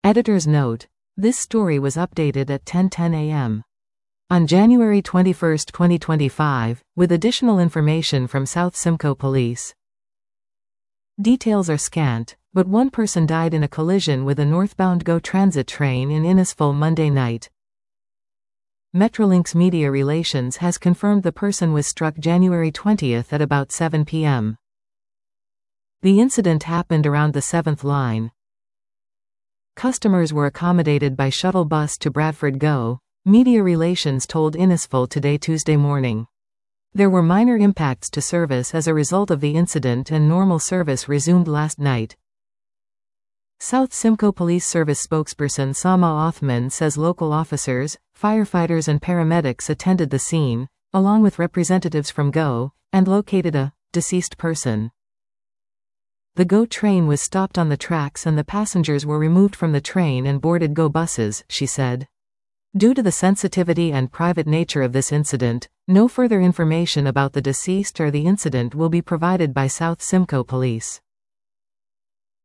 Editor's note: this story was updated at 10:10 a.m. on January 21, 2025, with additional information from South Simcoe Police. Details are scant, but one person died in a collision with a northbound GO Transit train in Innisfil Monday night. Metrolinx Media Relations has confirmed the person was struck January 20 at about 7 p.m. The incident happened around the 7th line. Customers were accommodated by shuttle bus to Bradford GO, Media Relations told Innisfil Today Tuesday morning. There were minor impacts to service as a result of the incident and normal service resumed last night. South Simcoe Police Service spokesperson Sama Othman says local officers, firefighters and paramedics attended the scene, along with representatives from GO, and located a deceased person. The GO train was stopped on the tracks and the passengers were removed from the train and boarded GO buses, she said. Due to the sensitivity and private nature of this incident, no further information about the deceased or the incident will be provided by South Simcoe Police.